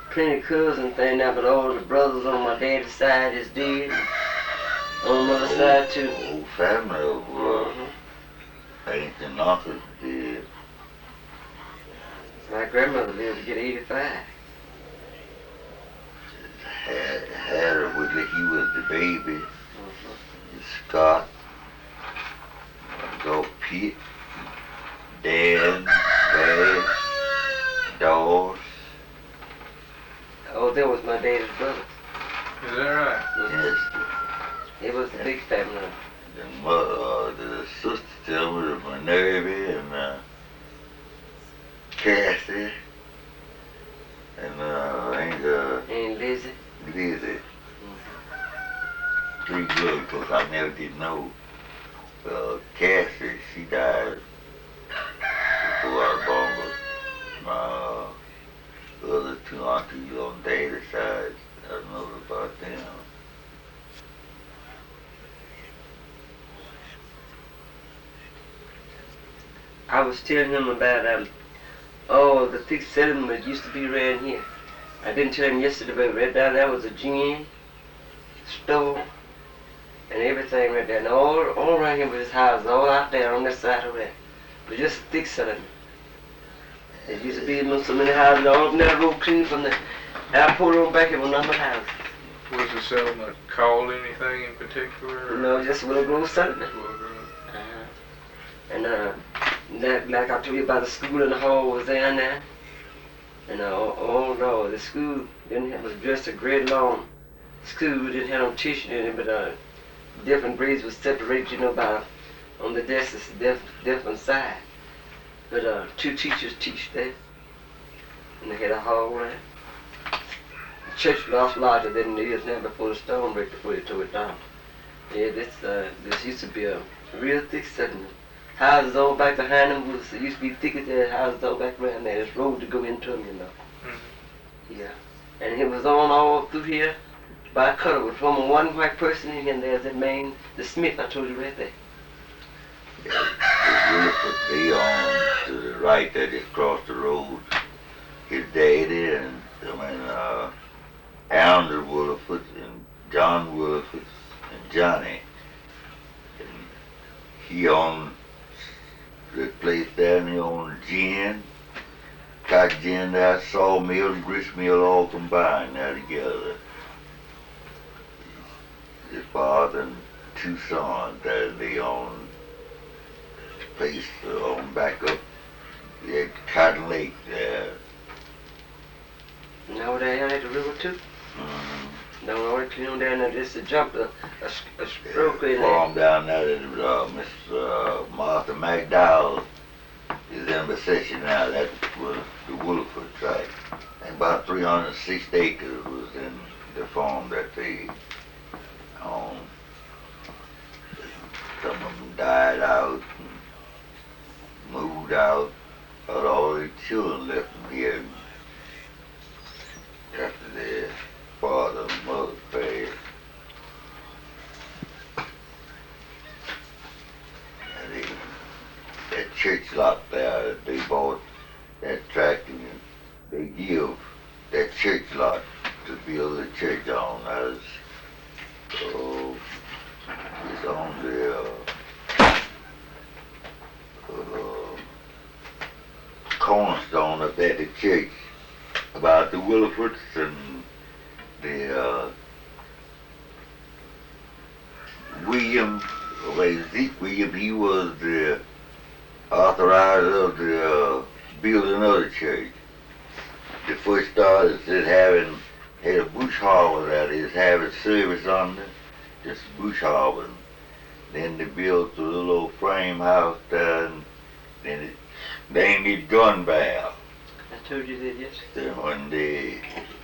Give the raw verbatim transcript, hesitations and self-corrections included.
plenty cousins thing now, but all the brothers on my daddy's side is dead. On the other Whole, side too. whole family of uh, Mm-hmm. aunts and uncles dead. My grandmother lived to get eighty-five. Had, had her with her, he was the baby. Mm-hmm. Scott, go Pete, Dan, Dad, Dawes. Oh, that was my daddy's brother. Is that right? Mm-hmm. Yes. It was a big family. The mother, uh, the sister tell me that Minerva and uh, Cassie and uh, I think uh, And Lizzie. Lizzie. Mm-hmm. Three good because I never did know. Uh, Cassie, she died before I was born. But my uh, other two aunties on daddy's side, I don't know about them. I was telling him about um, oh, the thick settlement used to be around here. I didn't tell him yesterday, but right down there was a gin store and everything right there. And all, all around here was his house, all out there on that side of that. It was just a thick settlement. There used to be so many houses all up that road clean from the airport on back, it was numbered houses. Was the settlement called anything in particular? Or? No, just Willow Grove settlement. Willow Grove. Uh-huh. And uh, that, like I told you about the school and the hall was down there. And uh, oh, oh no, the school didn't have, was just a grade long school, didn't have no teaching in it, but uh, different grades was separated, you know, by on the desks, diff, different side. But uh, two teachers teach there, and they had a hall there. The church lost larger than it is now before the stone break before they tore it down. Yeah, this uh, this used to be a real thick settlement. Houses all back behind them was it used to be thicker than houses all back around there. There's road to go into them, you know. Mm-hmm. Yeah, and it was on all through here by a cutter with from one white person in here. And there's that man, the Smith I told you right there. Yeah, the Williford, they on to the right there, just across the road. His daddy and, I mean, uh, Andrew Williford and John Williford and Johnny. And he owned the place there, and he owned gin, cotton gin there, sawmill and grist mill all combined there together. His father and two sons there, they owned place on back up at Cotton Lake there. And over there at the river too. Mm-hmm. Down all clean on down there, just to jump a, a, a stroke in there. Farm down there that uh, Miss uh, Martha McDowell is in possession now. That was the Williford tract. And about three hundred sixty acres was in the farm that they owned. Some of them died out. Moved out, but all the children left them here after their father and mother passed. And they, that church lot there, they bought that tract and they give that church lot to build a church on as, oh, it's on the, uh, Uh, cornerstone up at the church about the Willifords and the uh, William, well, Zeke William, he was the authorizer of the uh, building of the church. The first started said having, had a bush harbor that is having service on it, just bush harbor. Then they built a little old frame house there, and then it named it Gun Barrel. I told you that yesterday. Then when they